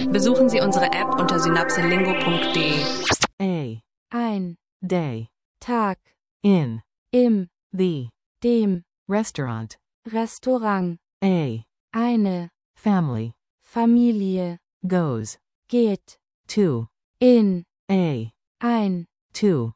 Besuchen Sie unsere App unter synapselingo.de. A. ein, Day. Tag, In. im, The. dem, Restaurant. Restaurant, A. eine, Family. Familie, Goes. geht, To. in, A. ein, To.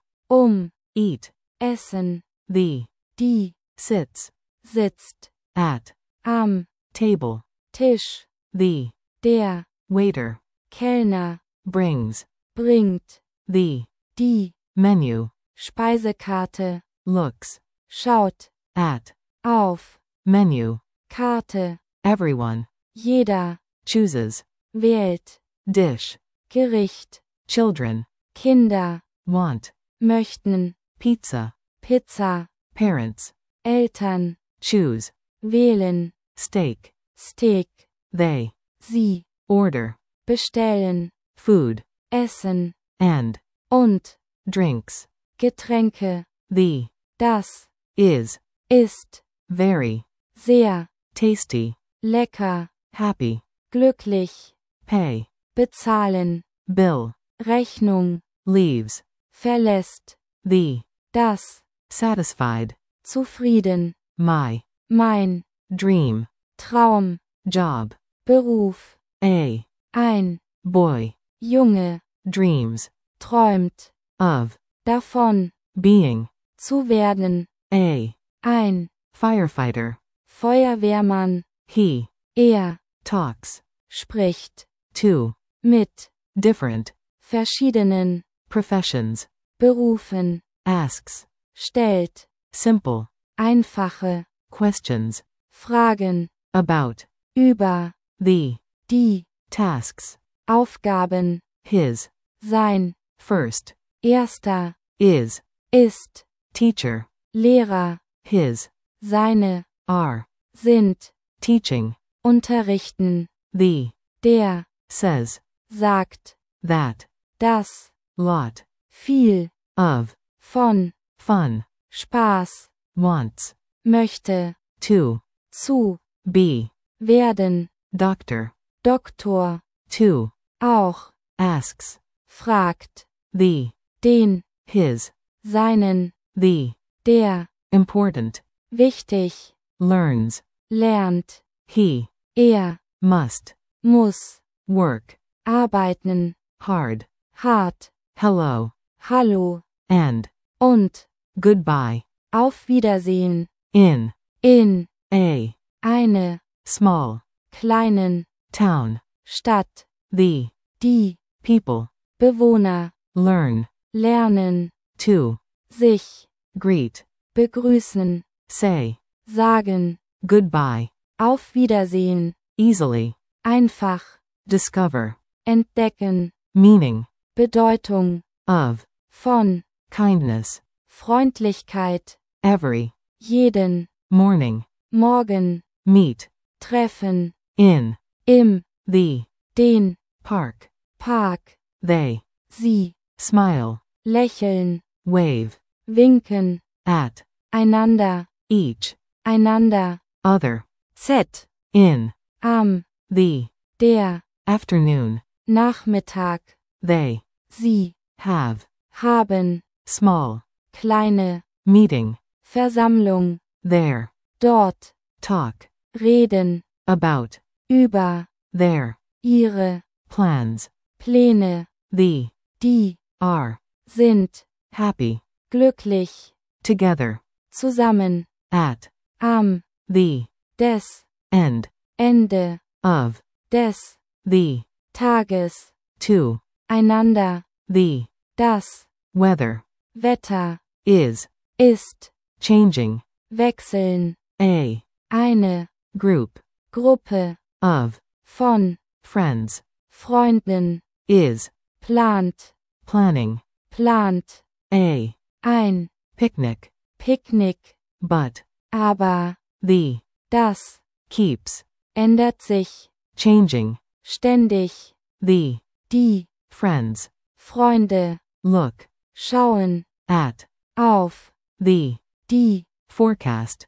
Eat. essen, The. die, Sits. sitzt, At. am, Table. Tisch, The. der, Waiter. Kellner, Brings. bringt, The. die, Menu. Speisekarte, Looks. schaut, At. auf, Menu. Karte, Everyone. jeder, Chooses. wählt, Dish. Gericht, Children. Kinder, Want. möchten, Pizza. Pizza, Parents. Eltern, Choose. wählen, Steak. Steak, They. sie, Order. bestellen, Food. essen, And. und, Drinks. Getränke, The. das, Is. ist, Very. sehr, Tasty. lecker, Happy. glücklich, Pay. bezahlen, Bill. Rechnung, Leaves. verlässt, The. das, Satisfied. zufrieden, My. mein, Dream. Traum, Job. Beruf, A. ein, Boy. Junge, Dreams. träumt, Of. davon, Being. zu werden, A. ein, Firefighter. Feuerwehrmann, He. er, Talks. spricht, To. mit, Different. verschiedenen, Professions. Berufen, Asks. stellt, Simple. einfache, Questions. Fragen, About. über, The. die, Tasks. Aufgaben, His. sein, First. erster, Is. ist, Teacher. Lehrer, His. seine, Are. sind, Teaching. unterrichten, The. der, Says. sagt, That. das, Lot. viel, Of. von, Fun. Spaß, Wants. möchte, To. zu, Be. werden, Doctor. Doktor, To. auch, Asks. fragt, The. den, His. seinen, The. der, Important. wichtig, Learns. lernt, He. er, Must. muss, Work. arbeiten, Hard. hart, Hello. hallo, And. und, Goodbye. auf Wiedersehen, In. in, A. eine, Small. kleinen, Town. Stadt, The. die, People. Bewohner, Learn. lernen, To. sich, Greet. begrüßen, Say. sagen, Goodbye. auf Wiedersehen, Easily. einfach, Discover. entdecken, Meaning. Bedeutung, Of. von, Kindness. Freundlichkeit, Every. jeden, Morning. morgen, Meet. treffen, In. im, The. den, Park. Park, They. sie, Smile. lächeln, Wave. winken, At. einander, Each. einander, Other. Z, In. am, The. der, Afternoon. Nachmittag, They. sie, Have. haben, Small. kleine, Meeting. Versammlung, There. dort, Talk. reden, About. über, Their. ihre, Plans. Pläne, The. die, Are. sind, Happy. glücklich, Together. zusammen, At. am, The. des, End. Ende, Of. des, The. Tages, To. einander, The. das, Weather. Wetter, Is. ist, Changing. wechseln, A. eine, Group. Gruppe, Of. von, Friends. Freunden, Is. plant, Planning. plant, A. ein, Picnic. Picknick, But. aber, The. das, Keeps. ändert sich, Changing. ständig, The. die, Friends. Freunde, Look. schauen, At. auf, The. die, Forecast.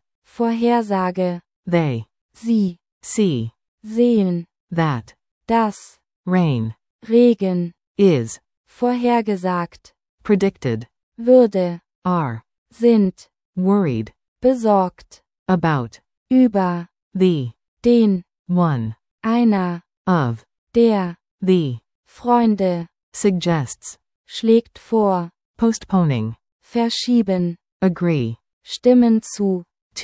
Vorhersage, They. sie, See. sehen, That. das, rain, Regen, is, vorhergesagt, predicted, würde, are, sind, worried, besorgt, about, über, the, den, one, einer, of, der, the, Freunde, suggests, schlägt vor, postponing, verschieben, agree, stimmen zu,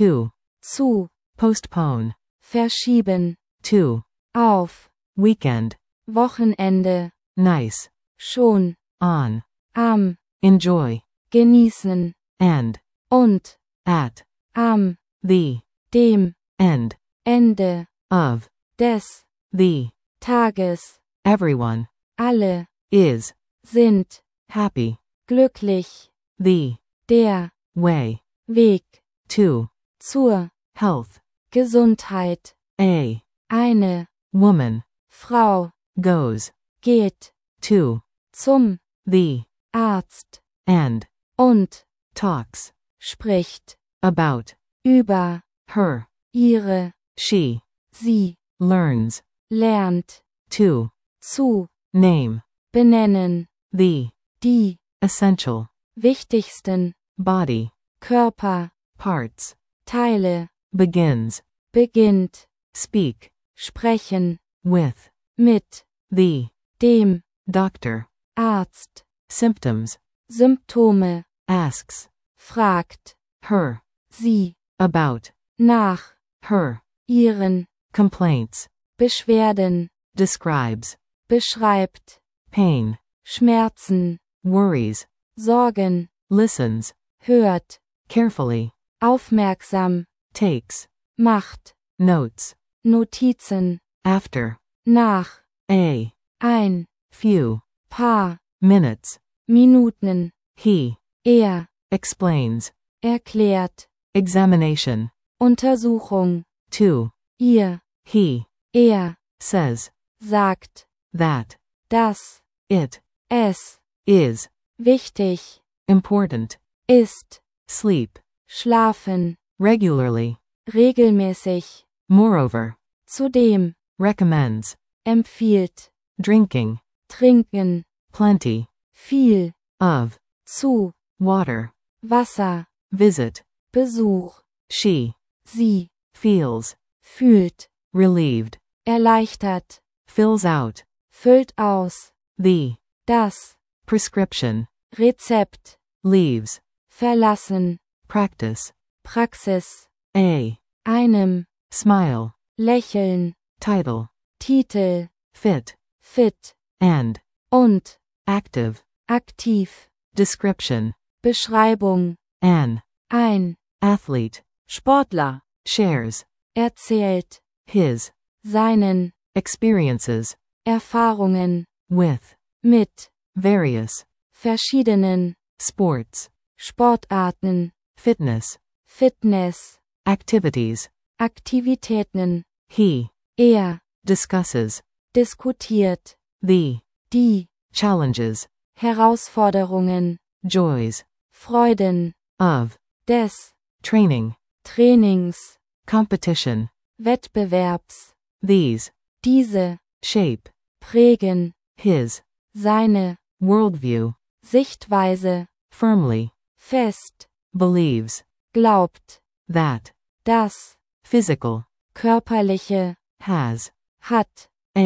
zu, postpone, verschieben, to, auf, weekend, Wochenende, nice, schon, on, am, enjoy, genießen, and, und, at, am, the, dem, end, Ende, of, des, the, Tages, everyone, alle, is, sind, happy, glücklich, the, der, way, Weg, to, zur, health, Gesundheit, eine, woman, Frau, goes, geht, to, zum, the, Arzt, and, und, talks, spricht, about, über, her, ihre, she, sie, learns, lernt, to, zu, name, benennen, the, die, essential, wichtigsten, body, Körper, parts, Teile, begins, beginnt, speak, sprechen, with, mit, the, dem, doctor, Arzt, symptoms, Symptome, asks, fragt, her, sie, about, nach, her, ihren, complaints, Beschwerden, describes, beschreibt, pain, Schmerzen, worries, Sorgen, listens, hört, carefully, aufmerksam, takes, macht, notes, Notizen, after, nach, a, few, paar, minutes, Minuten, he, explains, erklärt, examination, Untersuchung, to, ihr, he, says, sagt, that, dass, it, es, is, wichtig, important, ist, sleep, schlafen, regularly, regelmäßig, moreover, zudem, recommends, empfiehlt, drinking, trinken, plenty, viel, of, zu, water, Wasser, visit, Besuch, she, sie, feels, fühlt, relieved, erleichtert, fills out, füllt aus, the, das, prescription, Rezept, leaves, verlassen, practice, Praxis, einem, smile, lächeln, title, Titel, fit, and, und, active, aktiv, description, Beschreibung, an, ein, athlete, Sportler, shares, erzählt, his, seinen, experiences, Erfahrungen, with, mit, various, verschiedenen, sports, Sportarten, fitness, Fitness, activities, Aktivitäten, he, discusses, diskutiert, the, die, challenges, Herausforderungen, joys, Freuden, of, des, training, Trainings, competition, Wettbewerbs, these, diese, shape, prägen, his, seine, worldview, Sichtweise, firmly, fest, believes, glaubt, that, das, physical, körperliche, has, hat,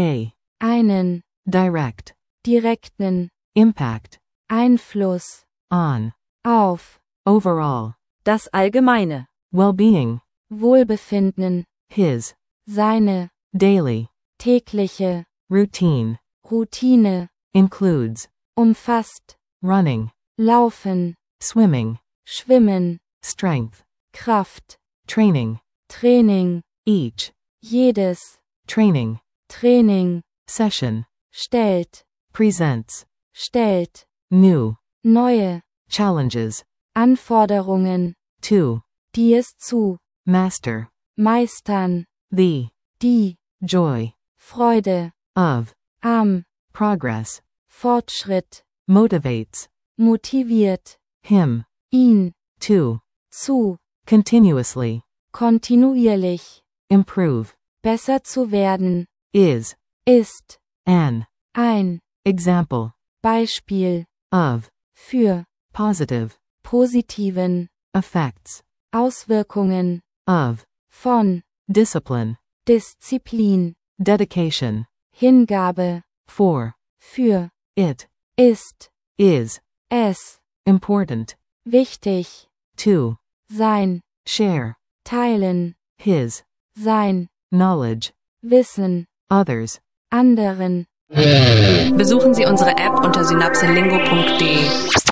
einen, direct, direkten, impact, Einfluss, on, auf, overall, Das Allgemeine. well-being, Wohlbefinden, his, seine, daily, tägliche, routine, Routine, includes, umfasst, running, laufen, swimming, schwimmen, strength, Kraft, training, Training, each, jedes, training, Training, session, stellt, presents, stellt, new, neue, challenges, Anforderungen, to, die es zu, master, meistern, the, die, joy, Freude, of, am, progress, Fortschritt, motivates, motiviert, him, ihn, to, zu, continuously, kontinuierlich, improve, besser zu werden, is, ist, An ein, example Beispiel, of für, positive positiven, effects Auswirkungen, of von, discipline, Disziplin, dedication, Hingabe, for für, it ist, is es, important wichtig, to sein, share teilen, his sein, knowledge, wissen, others. anderen. Besuchen Sie unsere App unter synapselingo.de.